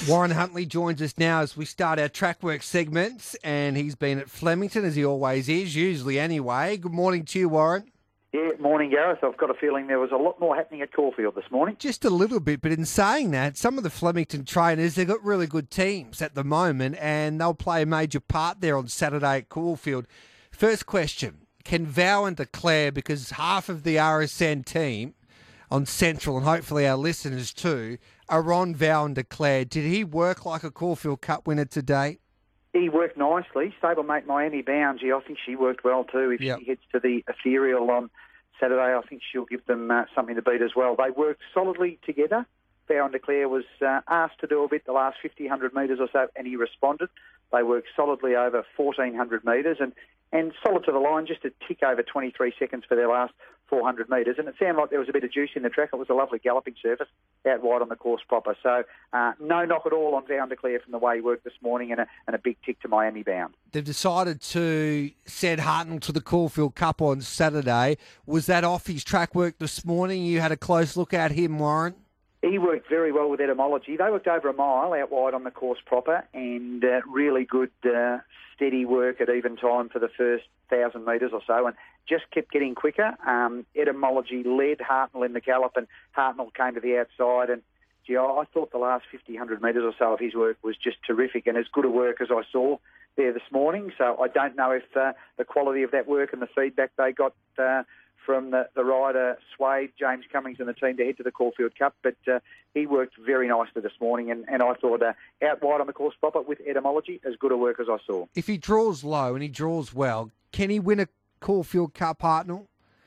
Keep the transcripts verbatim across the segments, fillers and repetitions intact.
Warren Huntley joins us now as we start our track work segments, and he's been at Flemington, as he always is, usually anyway. Good morning to you, Warren. Yeah, morning, Gareth. I've got a feeling there was a lot more happening at Caulfield this morning. Just a little bit, but in saying that, some of the Flemington trainers, they've got really good teams at the moment, and they'll play a major part there on Saturday at Caulfield. First question, can Vowan declare, because half of the R S N team on Central, and hopefully our listeners too, are on Vowan declared. Did he work like a Caulfield Cup winner today? He worked nicely. Stablemate Miami Bound, I think she worked well too. If yep. she heads to the Ethereal on Saturday, I think she'll give them uh, something to beat as well. They worked solidly together. Vowan Declare was uh, asked to do a bit the last fifty, one hundred metres or so, and he responded. They worked solidly over fourteen hundred metres and, and solid to the line, just a tick over twenty-three seconds for their last four hundred metres. And it sounded like there was a bit of juice in the track. It was a lovely galloping surface out wide on the course proper. So uh, no knock at all on Vowan Declare from the way he worked this morning, and a, and a big tick to Miami Bound. They've decided to send Hartnell to the Caulfield Cup on Saturday. Was that off his track work this morning? You had a close look at him, Warren? He worked very well with Etymology. They worked over a mile out wide on the course proper, and uh, really good uh, steady work at even time for the first thousand metres or so, and just kept getting quicker. Um, Etymology led Hartnell in the gallop, and Hartnell came to the outside, and gee, I thought the last fifty, one hundred metres or so of his work was just terrific, and as good a work as I saw there this morning. So I don't know if uh, the quality of that work and the feedback they got uh, from the, the rider swayed James Cummings and the team to head to the Caulfield Cup, but uh, he worked very nicely this morning, and, and I thought uh, out wide on the course proper with Etymology, as good a work as I saw. If he draws low and he draws well, can he win a Caulfield Cup, Hartnell?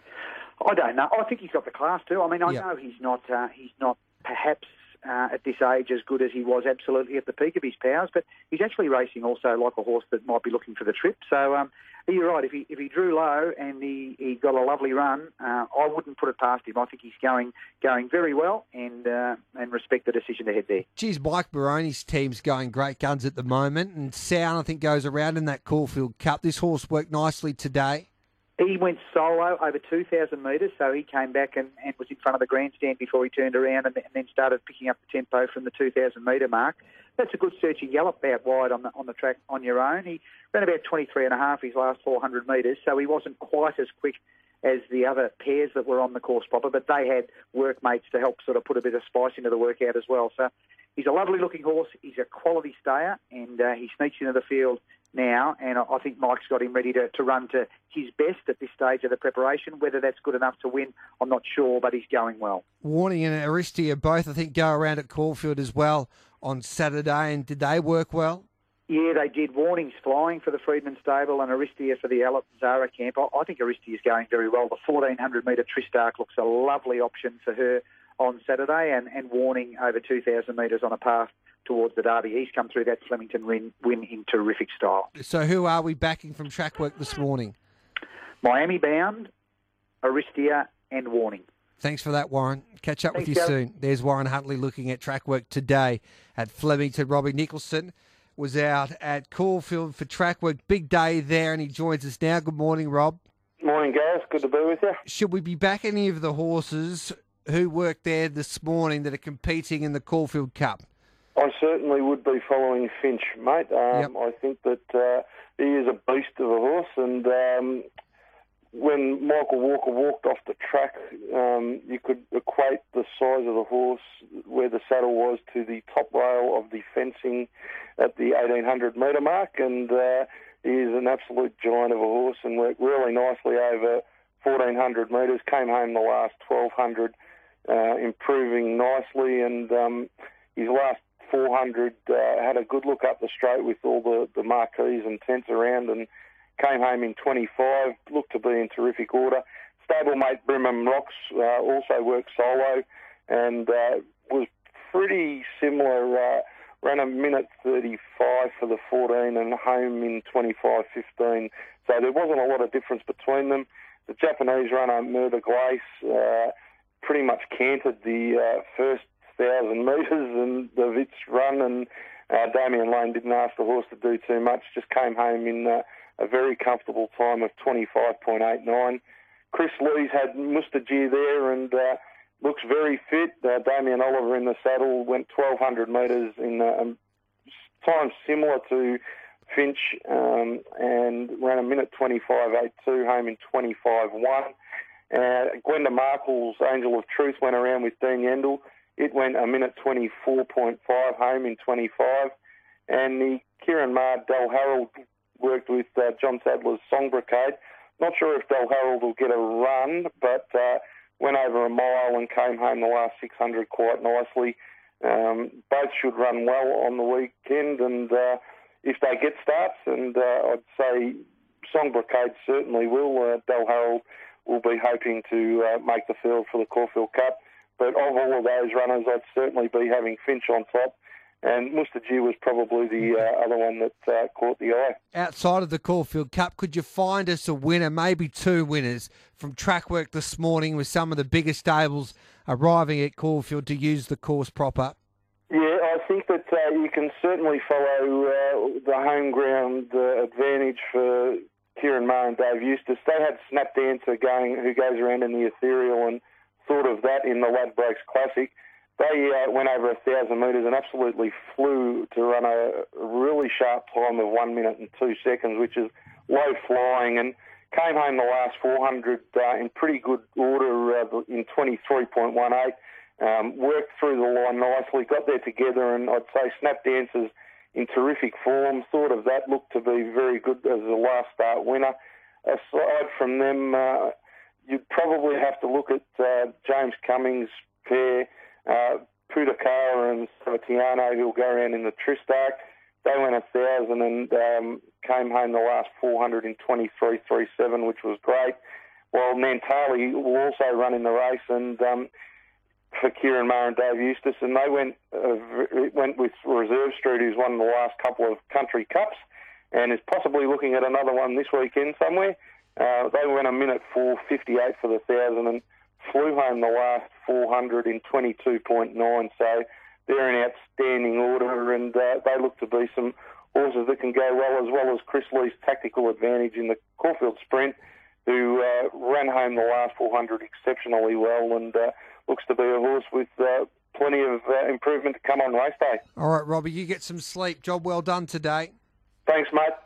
I don't know. I think he's got the class too. I mean, I yep. know he's not uh, he's not perhaps uh, at this age as good as he was absolutely at the peak of his powers, but he's actually racing also like a horse that might be looking for the trip. So um, you're right. If he if he drew low and he, he got a lovely run, uh, I wouldn't put it past him. I think he's going going very well, and uh, and respect the decision to head there. Geez, Mike Baroni's team's going great guns at the moment, and Sound, I think, goes around in that Caulfield Cup. This horse worked nicely today. He went solo over two thousand metres, so he came back and, and was in front of the grandstand before he turned around and, and then started picking up the tempo from the two thousand metre mark. That's a good searching gallop out wide on the on the track on your own. He ran about twenty-three and a half his last four hundred metres, so he wasn't quite as quick as the other pairs that were on the course proper, but they had workmates to help sort of put a bit of spice into the workout as well. So he's a lovely looking horse. He's a quality stayer, and uh, he sneaks into the field now, and I think Mike's got him ready to, to run to his best at this stage of the preparation. Whether that's good enough to win, I'm not sure, but he's going well. Warning and Aristia both, I think, go around at Caulfield as well on Saturday, and did they work well? Yeah, they did. Warnings flying for the Freedman Stable and Aristia for the Zara camp. I, I think Aristia is going very well. The fourteen hundred metre Tristark looks a lovely option for her on Saturday, and, and Warning over two thousand metres on a path towards the Derby. He's come through that Flemington win, win in terrific style. So who are we backing from track work this morning? Miami Bound, Aristia and Warning. Thanks for that, Warren. Catch up Thanks, with you Gary. soon. There's Warren Huntley looking at track work today at Flemington. Robbie Nicholson was out at Caulfield for track work. Big day there, and he joins us now. Good morning, Rob. Morning, Gareth. Good to be with you. Should we be back any of the horses who worked there this morning that are competing in the Caulfield Cup? I certainly would be following Finch, mate. Um, Yep. I think that uh, he is a beast of a horse, and um, when Michael Walker walked off the track, um, you could equate the size of the horse, where the saddle was, to the top rail of the fencing at the eighteen hundred metre mark, and uh, he is an absolute giant of a horse and worked really nicely over fourteen hundred metres, came home the last twelve hundred, uh, improving nicely, and um, his last four hundred uh, had a good look up the straight with all the, the marquees and tents around, and came home in twenty-five, looked to be in terrific order. Stablemate Brimham Rocks uh, also worked solo and uh, was pretty similar, uh, ran a minute thirty-five for the fourteen and home in twenty-five fifteen. So there wasn't a lot of difference between them. The Japanese runner, Murder Glace, uh, pretty much cantered the uh, first thousand metres and the Vitz run, and uh, Damien Lane didn't ask the horse to do too much, just came home in uh, a very comfortable time of twenty-five point eight nine. Chris Lees had Mustajir there, and uh, looks very fit. Uh, Damien Oliver in the saddle went twelve hundred metres in uh, um, time similar to Finch um, and ran a minute twenty-five eighty-two, home in twenty-five one. Uh, Gwenda Markle's Angel of Truth went around with Dean Yendall. It went a minute twenty-four point five, home in twenty-five. And the Kieran Maher Del Harold worked with uh, John Sadler's Song Brigade. Not sure if Del Harold will get a run, but uh, went over a mile and came home the last six hundred quite nicely. Um, both should run well on the weekend, and uh, if they get starts, and uh, I'd say Song Brigade certainly will. Uh, Del Harold will be hoping to uh, make the field for the Caulfield Cup. But of all of those runners, I'd certainly be having Finch on top. And Mustaji was probably the uh, other one that uh, caught the eye. Outside of the Caulfield Cup, could you find us a winner, maybe two winners, from track work this morning with some of the bigger stables arriving at Caulfield to use the course proper? Yeah, I think that uh, you can certainly follow uh, the home ground uh, advantage for Kieran Maher and Dave Eustace. They had Snap Dancer going, who goes around in the ethereal, and thought of that in the Ladbrokes Classic. They uh, went over a thousand metres and absolutely flew to run a really sharp time of one minute and two seconds, which is low flying, and came home the last four hundred uh, in pretty good order uh, in twenty-three point one eight. Um, worked through the line nicely, got there together, and I'd say Snap Dancers in terrific form. Thought of that, looked to be very good as a last start winner. Aside from them, uh, you'd probably have to look at uh, James Cummings' pair, uh, Pudakara and Savatiano, who'll go around in the Tristark. They went a thousand and um, came home the last four hundred in twenty-three thirty-seven, which was great. While Nantali will also run in the race, and um, for Kieran Maher and Dave Eustace, and they went uh, went with Reserve Street, who's won the last couple of country cups, and is possibly looking at another one this weekend somewhere. Uh, they went a minute four fifty-eight for the thousand and flew home the last four hundred in twenty-two point nine. So they're in outstanding order, and uh, they look to be some horses that can go well, as well as Chris Lee's Tactical Advantage in the Caulfield Sprint, who uh, ran home the last four hundred exceptionally well, and uh, looks to be a horse with uh, plenty of uh, improvement to come on race day. All right, Robbie, you get some sleep. Job well done today. Thanks, mate.